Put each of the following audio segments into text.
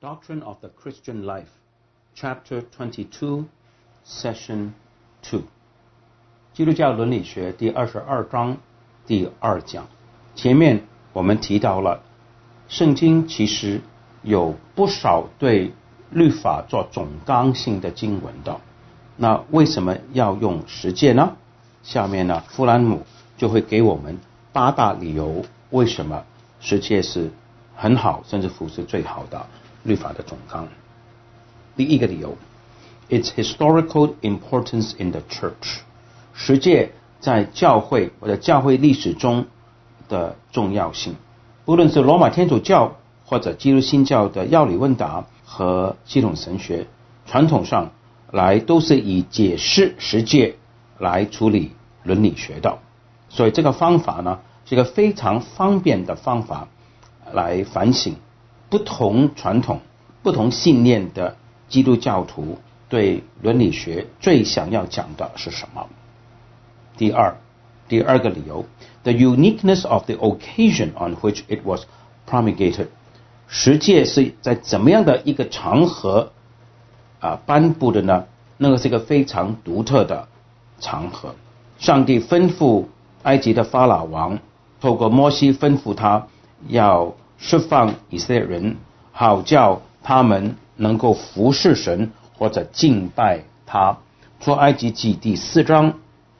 Doctrine of the Christian Life, Chapter 22, Session 2. 基督教伦理学第22章第2讲。前面我们提到了，圣经其实有不少对律法做总纲性的经文的。那为什么要用十诫呢？下面呢，弗兰姆就会给我们8大理由，为什么十诫是很好，甚至乎是最好的律法的总纲。第一个理由 ，its historical importance in the church。十诫在教会或者教会历史中的重要性，不论是罗马天主教或者基督新教的要理问答和系统神学，传统上来都是以解释十诫来处理伦理学的。所以这个方法呢，是一个非常方便的方法来反省不同传统、不同信念的基督教徒对伦理学最想要讲的是什么。第二个理由 ，the uniqueness of the occasion on which it was promulgated。十诫是在怎么样的一个场合颁布的呢？那个是一个非常独特的场合。上帝吩咐埃及的法老王，透过摩西吩咐他要释放以色列人，好叫他们能够服侍神或者敬拜他。出埃及记第4章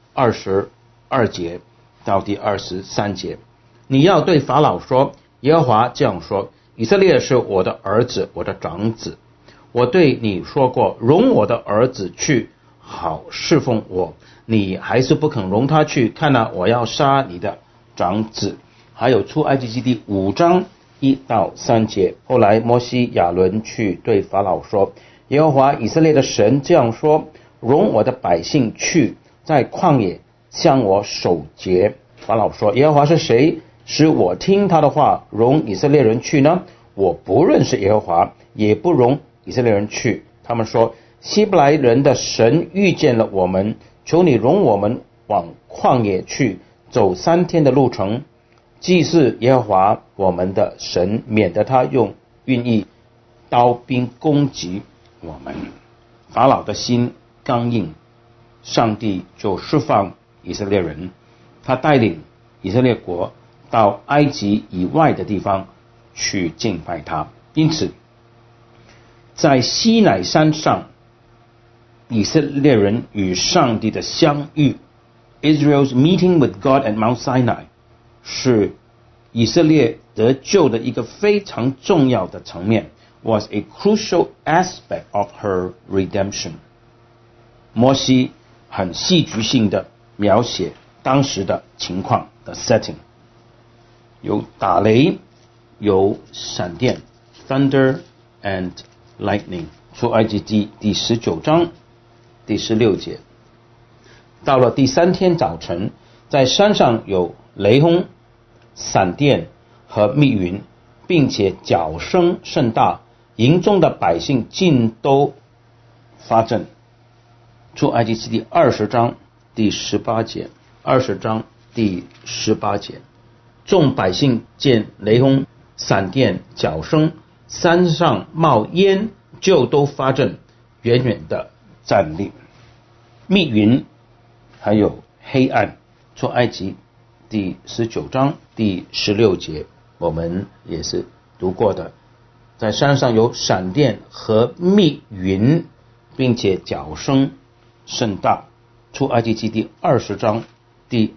22节到第23节，你要对法老说，耶和华这样说，以色列是我的儿子，我的长子。我对你说过，容我的儿子去，好侍奉我，你还是不肯容他去，看哪，我要杀你的长子。还有出埃及记第5章1到3节，后来摩西亚伦去对法老说，耶和华以色列的神这样说，容我的百姓去，在旷野向我守节。法老说，耶和华是谁，使我听他的话，容以色列人去呢？我不认识耶和华，也不容以色列人去。他们说，希伯来人的神遇见了我们，求你容我们往旷野去，走3天的路程，既是耶和华我们的神，免得他用运役刀兵攻击我们。法老的心刚硬，上帝就释放以色列人，他带领以色列国到埃及以外的地方去敬拜他。因此在西乃山上，以色列人与上帝的相遇， Israel's meeting with God at Mount Sinai， 是以色列得救的一个非常重要的层面， was a crucial aspect of her redemption。 摩西很戏剧性的描写当时的情况的 setting， 有打雷，有闪电 thunder and lightning， 出埃及记第19章第16节。到了第3天早晨，在山上有雷轰、闪电和密云，并且角声甚大，营中的百姓尽都发震。出埃及记第20章第18节，20章第18节，众百姓见雷轰、闪电、角声，山上冒烟，就都发震，远远的站立。密云还有黑暗，出埃及第19章第16节，我们也是读过的。在山上有闪电和密云，并且角声甚大。出埃及记第20章第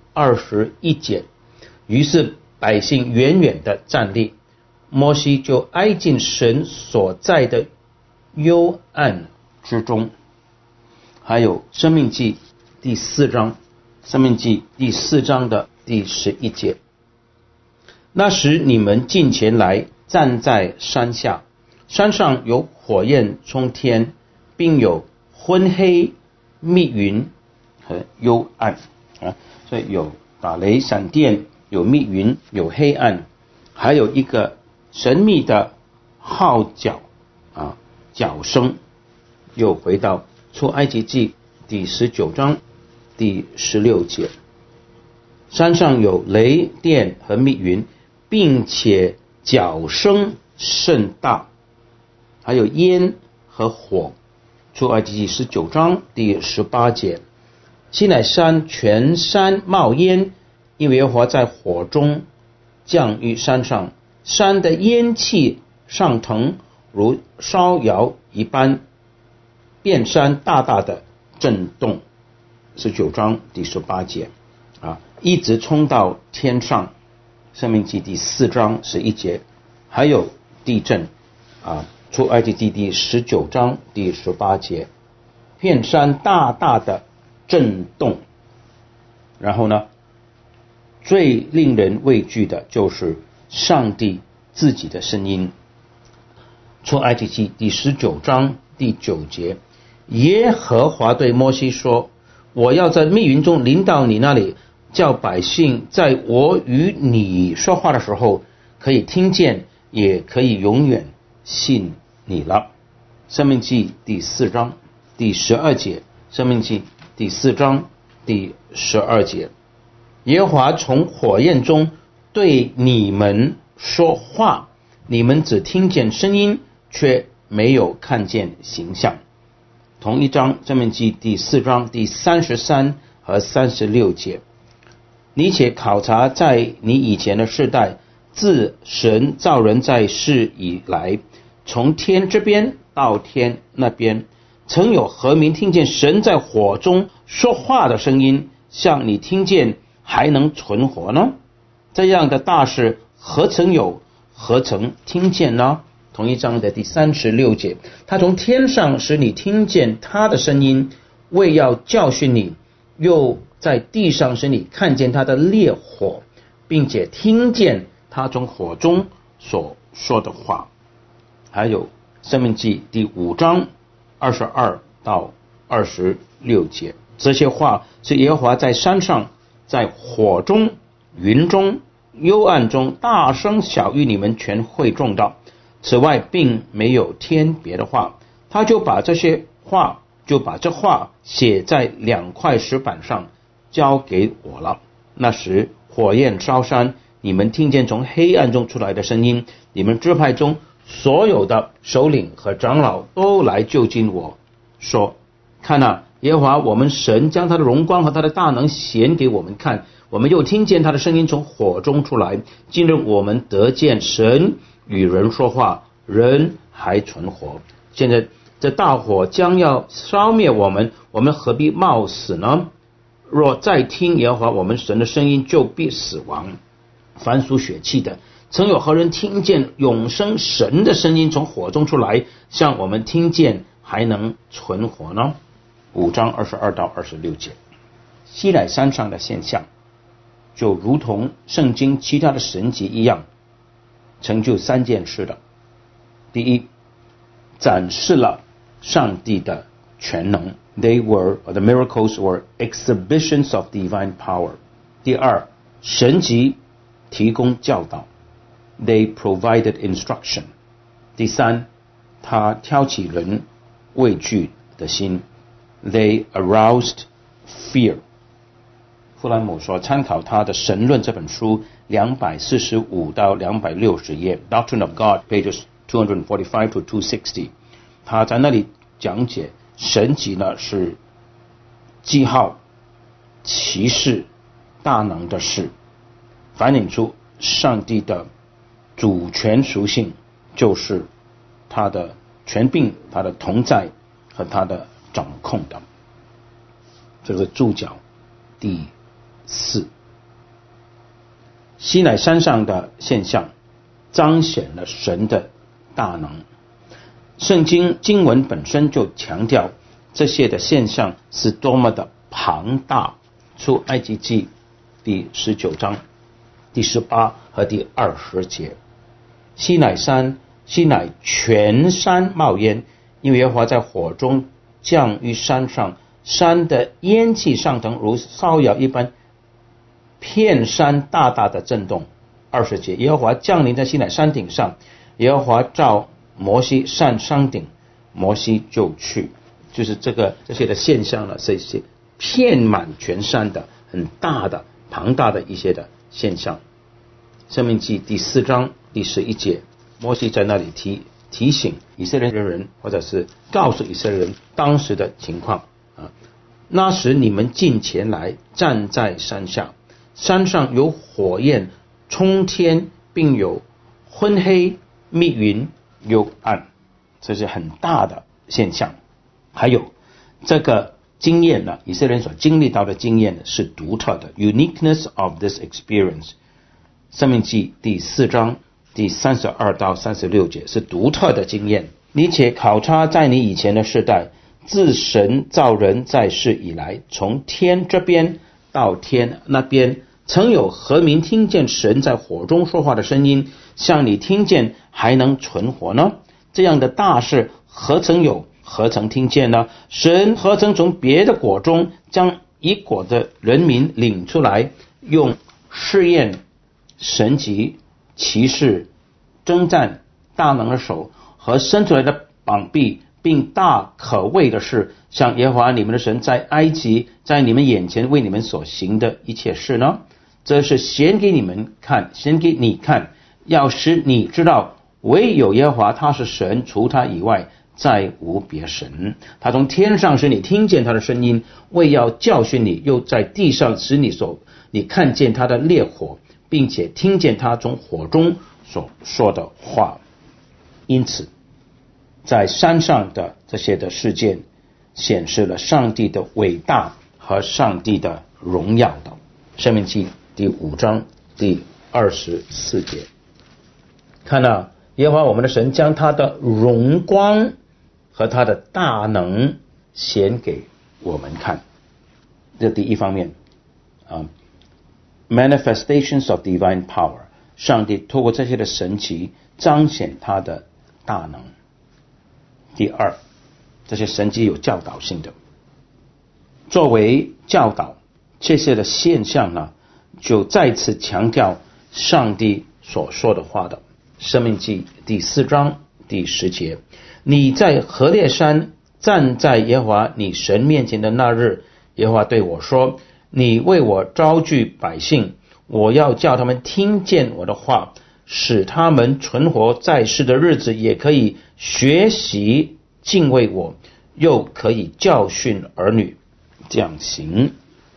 21节，于是百姓远远的站立，摩西就挨近神所在的幽暗之中。还有申命记第4章，申命记第4章的第11节，那时你们近前来，站在山下，山上有火焰冲天，并有昏黑、密云和幽暗所以有打雷、闪电，有密云，有黑暗，还有一个神秘的号角角声。又回到出埃及记第19章第16节，山上有雷电和密云，并且角声甚大。 还有烟和火。出埃及记19章第18节，西乃山全山冒烟，因为耶和华在火中降于山上，山的烟气上腾，如烧窑一般，遍山大大的震动。19章第18节一直冲到天上。申命记第4章11节，还有地震出埃及记第19章第18节，遍山大大的震动。然后呢，最令人畏惧的就是上帝自己的声音。出埃及记第19章第9节，耶和华对摩西说，我要在密云中临到你那里，叫百姓在我与你说话的时候可以听见，也可以永远信你了。申命记第4章第12节，申命记第4章第12节，耶和华从火焰中对你们说话，你们只听见声音，却没有看见形象。同一章，申命记第4章第33和36节，你且考察在你以前的世代，自神造人在世以来，从天这边到天那边，曾有何民听见神在火中说话的声音，像你听见还能存活呢？这样的大事何曾有，何曾听见呢？同一章的第36节，他从天上使你听见他的声音，为要教训你，又在地上使你看见他的烈火，并且听见他从火中所说的话。还有申命记第5章22到26节，这些话是耶和华在山上，在火中、云中、幽暗中大声晓谕你们全会众的。此外并没有添别的话，他就把这话写在2块石板上，交给我了。那时火焰烧山，你们听见从黑暗中出来的声音，你们支派中所有的首领和长老都来就近我，说，看啊，耶和华我们神将他的荣光和他的大能显给我们看，我们又听见他的声音从火中出来。今日我们得见神与人说话，人还存活。现在这大火将要烧灭我们，我们何必冒死呢？若再听耶和华我们神的声音，就必死亡。凡属血气的，曾有何人听见永生神的声音从火中出来，像我们听见还能存活呢？5章22到26节，西乃山上的现象就如同圣经其他的神迹一样，成就3件事的。第一，展示了上帝的全能， the miracles were exhibitions of divine power。 第二，神迹提供教导， they provided instruction。 第三，他挑起人畏惧的心， they aroused fear。 弗兰姆说，参考他的《神论》这本书245到260页， Doctrine of God pages 245 to 260， 他在那里讲解神迹呢是记号、奇事、大能的事，反映出上帝的主权属性，就是他的权柄、他的同在和他的掌控的。这个注脚第4，西乃山上的现象彰显了神的大能。圣经经文本身就强调这些的现象是多么的庞大。出埃及记第19章第18和第20节，西乃全山冒烟，因为耶和华在火中降于山上，山的烟气上腾，如烧窑一般，遍山大大的震动。20节，耶和华降临在西乃山顶上，耶和华召摩西上山顶，摩西就去。就是这些的现象呢，是一些遍满全山的很大的庞大的一些的现象。申命记第4章第11节，摩西在那里提提醒以色列人，或者是告诉以色列人当时的情况啊。那时你们近前来，站在山下，山上有火焰冲天，并有昏黑密云幽暗，这是很大的现象。还有这个经验呢，以色列人所经历到的经验是独特的 uniqueness of this experience。 申命记第4章第32到36节是独特的经验。你且考察在你以前的世代，自神造人在世以来，从天这边到天那边，曾有何民听见神在火中说话的声音，像你听见还能存活呢？这样的大事何曾有，何曾听见呢？神何曾从别的国中将一国的人民领出来，用试验、神迹、奇事、征战、大能的手和伸出来的膀臂，并大可畏的事，像耶和华你们的神在埃及在你们眼前为你们所行的一切事呢？这是显给你们看，显给你看，要使你知道唯有耶和华他是神，除他以外再无别神。他从天上使你听见他的声音，为要教训你，又在地上使你看见他的烈火，并且听见他从火中所说的话。因此在山上的这些的事件显示了上帝的伟大和上帝的荣耀的。申命记第5章第24节，看到耶和华我们的神将他的荣光和他的大能显给我们看。这第一方面manifestations of divine power， 上帝透过这些的神奇彰显他的大能。第二，这些神迹有教导性的，作为教导，这些的现象呢，就再次强调上帝所说的话的。申命记第4章第10节，你在何烈山站在耶和华你神面前的那日，耶和华对我说，你为我招聚百姓，我要叫他们听见我的话，使他们存活在世的日子，也可以学习敬畏我，又可以教训儿女这样行。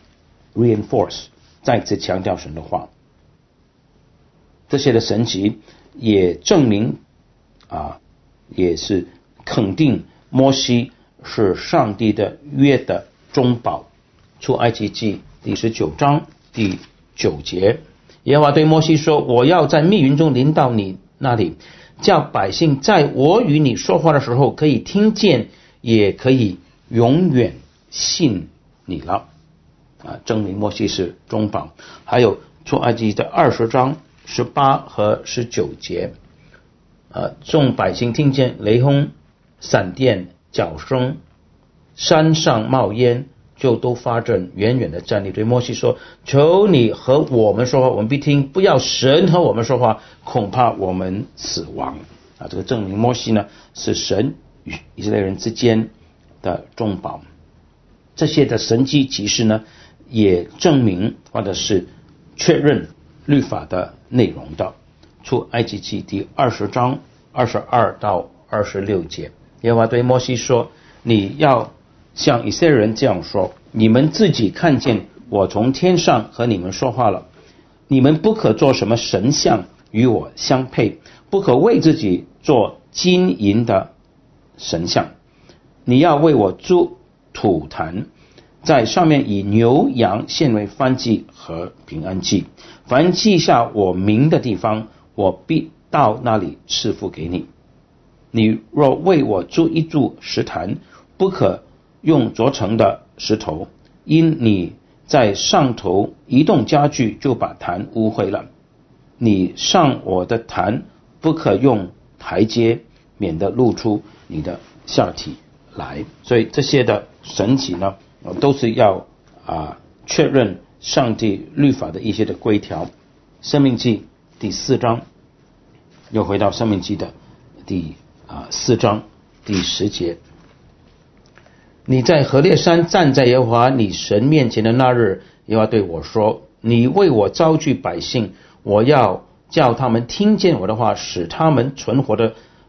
reinforce 再次强调神的话。这些的神迹也证明也是肯定摩西是上帝的约的中保。出埃及记第19章第9节，耶和华对摩西说，我要在密云中临到你那里，叫百姓在我与你说话的时候可以听见，也可以永远信你了。证明摩西是中保。还有出埃及的20章18和19节，众百姓听见雷轰、闪电、角声，山上冒烟，就都发震，远远的站立，对摩西说，求你和我们说话，我们必听，不要神和我们说话，恐怕我们死亡。这个证明摩西呢是神与以色列人之间的中保。这些的神迹奇事呢，也证明或者是确认律法的内容的。出埃及记第20章22到26节，耶和华对摩西说，你要像以色列人这样说，你们自己看见我从天上和你们说话了，你们不可做什么神像与我相配，不可为自己做金银的神像，你要为我筑土坛，在上面以牛羊献为燔祭和平安祭，凡记下我名的地方，我必到那里赐福给你。你若为我筑一筑石坛，不可用凿成的石头，因你在上头移动家具，就把坛污秽了。你上我的坛，不可用台阶，免得露出你的下体来。所以这些的神迹呢，都是要确认上帝律法的一些的规条。申命记第4章，又回到申命记的第4章第10节，你在何烈山站在耶和华你神面前的那日，耶和华对我说，你为我招聚百姓，我要叫他们听见我的话，使他们存活的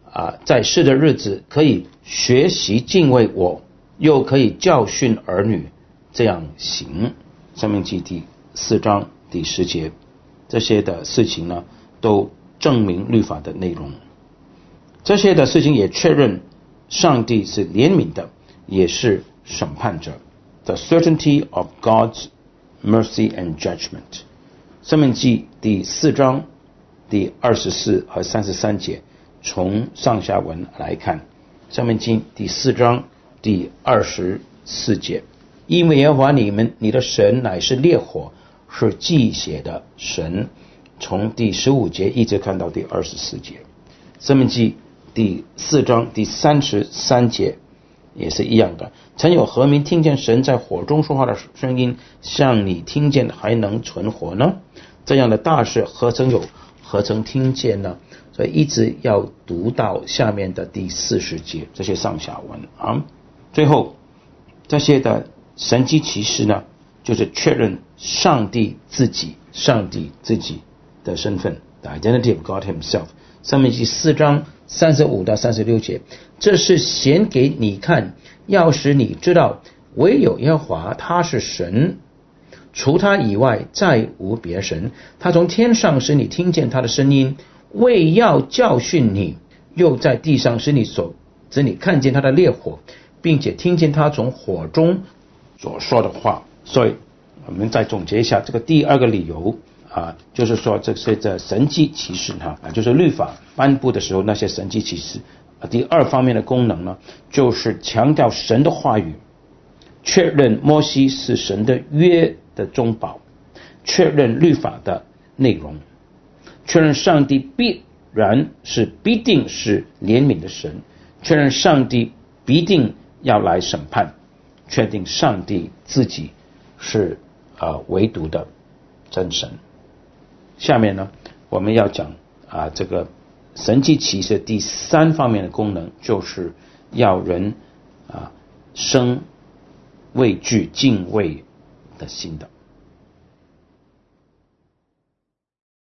在世的日子可以学习敬畏我，又可以教训儿女这样行。申命记第4章第10节，这些的事情呢，都证明律法的内容。这些的事情也确认上帝是怜悯的，也是审判者。The certainty of God's mercy and judgment。申命记第4章第24和33节，从上下文来看，申命记第4章第24节，因为耶和华你的神乃是烈火，是忌血的神，从第15节一直看到第24节。申命记第4章第33节也是一样的，曾有何民听见神在火中说话的声音，像你听见还能存活呢？这样的大事何曾听见呢？所以一直要读到下面的第40节，这些上下文啊。最后这些的神迹奇事呢，就是确认上帝自己的身份 ，the identity of God Himself。申命记4章35到36节，这是显给你看，要使你知道，唯有耶和华他是神，除他以外再无别神。他从天上使你听见他的声音，为要教训你，又在地上使你看见他的烈火，并且听见他从火中所说的话。所以我们再总结一下这个第二个理由就是说这些的神迹奇事就是律法颁布的时候那些神迹奇事。第二方面的功能呢，就是强调神的话语，确认摩西是神的约的中保，确认律法的内容，确认上帝必定是怜悯的神，确认上帝必定要来审判，确定上帝自己是唯独的真神。下面呢，我们要讲这个神迹奇事第3方面的功能，就是要人生畏惧敬畏的心的。